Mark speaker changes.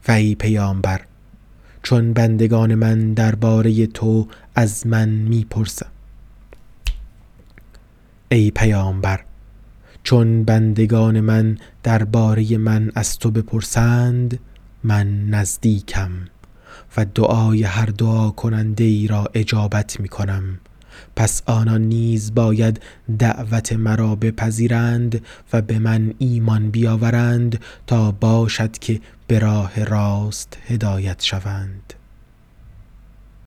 Speaker 1: و ای پیامبر چون بندگان من درباره تو از من میپرسند. ای پیامبر چون بندگان من درباره من از تو بپرسند، من نزدیکم و دعای هر دعا کننده ای را اجابت می کنم. پس آنان نیز باید دعوت مرا بپذیرند و به من ایمان بیاورند تا باشد که به راه راست هدایت شوند.